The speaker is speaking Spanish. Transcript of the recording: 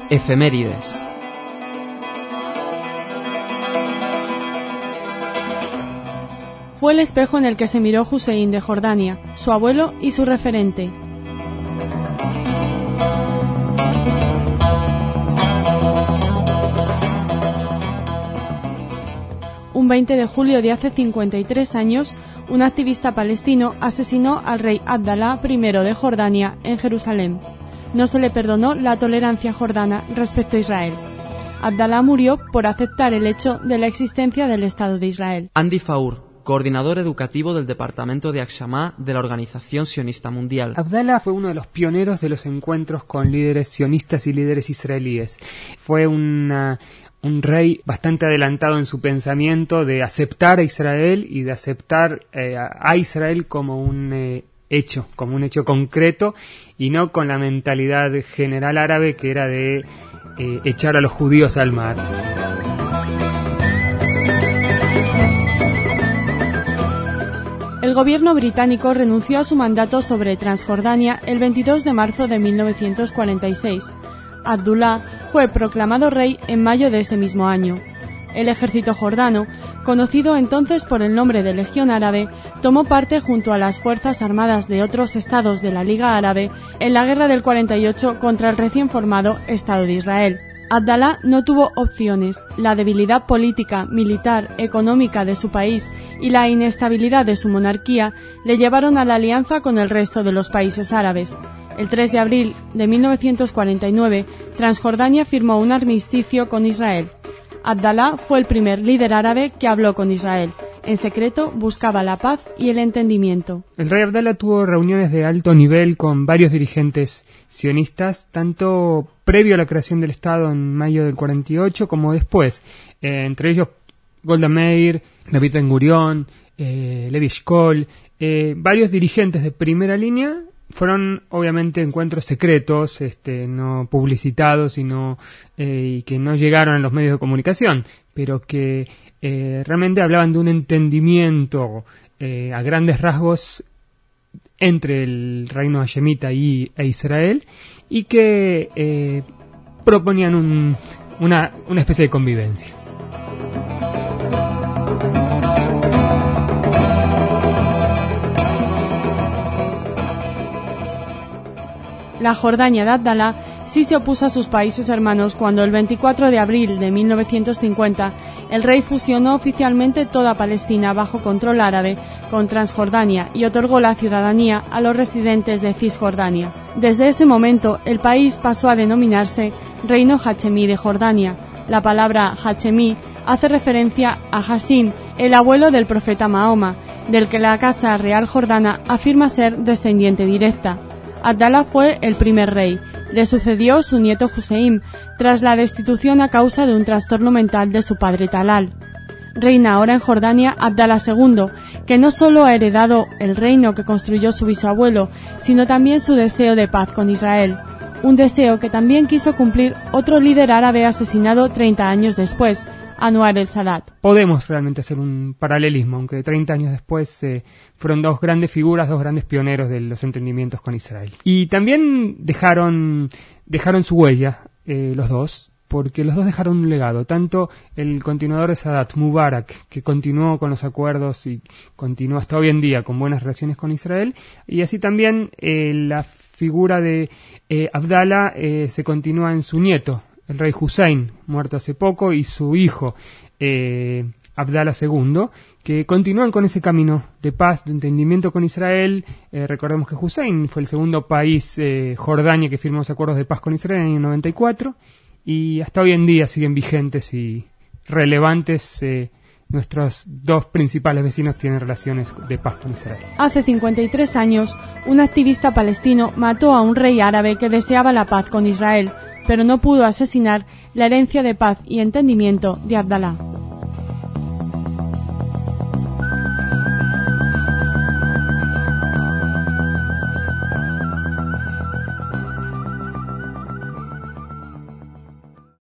Efemérides. Fue el espejo en el que se miró Hussein de Jordania, su abuelo y su referente. Un 20 de julio de hace 53 años, un activista palestino asesinó al rey Abdalá I de Jordania en Jerusalén. No se le perdonó la tolerancia jordana respecto a Israel. Abdalá murió por aceptar el hecho de la existencia del Estado de Israel. Andy Faur, coordinador educativo del departamento de Akshamá de la Organización Sionista Mundial. Abdalá fue uno de los pioneros de los encuentros con líderes sionistas y líderes israelíes. Fue un rey bastante adelantado en su pensamiento de aceptar a Israel y de aceptar a Israel como un hecho concreto, y no con la mentalidad general árabe que era de echar a los judíos al mar. El gobierno británico renunció a su mandato sobre Transjordania el 22 de marzo de 1946. Abdullah fue proclamado rey en mayo de ese mismo año. El ejército jordano, conocido entonces por el nombre de Legión Árabe, tomó parte junto a las fuerzas armadas de otros estados de la Liga Árabe en la guerra del 48 contra el recién formado Estado de Israel. Abdalá no tuvo opciones. La debilidad política, militar, económica de su país y la inestabilidad de su monarquía le llevaron a la alianza con el resto de los países árabes. El 3 de abril de 1949, Transjordania firmó un armisticio con Israel. Abdalá fue el primer líder árabe que habló con Israel. En secreto buscaba la paz y el entendimiento. El rey Abdalá tuvo reuniones de alto nivel con varios dirigentes sionistas, tanto previo a la creación del Estado en mayo del 48 como después. Entre ellos Golda Meir, David Ben Gurión, Levi Eshkol, varios dirigentes de primera línea. Fueron obviamente encuentros secretos, no publicitados y que no llegaron a los medios de comunicación, pero que realmente hablaban de un entendimiento a grandes rasgos entre el reino hashemita e Israel, y que proponían una especie de convivencia. La Jordania de Abdalá sí se opuso a sus países hermanos cuando el 24 de abril de 1950 el rey fusionó oficialmente toda Palestina bajo control árabe con Transjordania y otorgó la ciudadanía a los residentes de Cisjordania. Desde ese momento el país pasó a denominarse Reino Hachemí de Jordania. La palabra Hachemí hace referencia a Hashim, el abuelo del profeta Mahoma, del que la Casa Real Jordana afirma ser descendiente directa. Abdalá fue el primer rey. Le sucedió su nieto Hussein, tras la destitución a causa de un trastorno mental de su padre Talal. Reina ahora en Jordania Abdalá II, que no solo ha heredado el reino que construyó su bisabuelo, sino también su deseo de paz con Israel. Un deseo que también quiso cumplir otro líder árabe asesinado 30 años después, Anwar el-Sadat. Podemos realmente hacer un paralelismo, aunque 30 años después fueron dos grandes figuras, dos grandes pioneros de los entendimientos con Israel. Y también dejaron su huella los dos, porque los dos dejaron un legado, tanto el continuador de Sadat, Mubarak, que continuó con los acuerdos y continúa hasta hoy en día con buenas relaciones con Israel, y así también la figura de Abdalá se continúa en su nieto, el rey Hussein, muerto hace poco, y su hijo Abdalá II, que continúan con ese camino de paz, de entendimiento con Israel. Recordemos que Hussein fue el segundo país, Jordania, que firmó los acuerdos de paz con Israel en el año 94, y hasta hoy en día siguen vigentes y relevantes. Nuestros dos principales vecinos tienen relaciones de paz con Israel. Hace 53 años, un activista palestino mató a un rey árabe que deseaba la paz con Israel, pero no pudo asesinar la herencia de paz y entendimiento de Abdalá.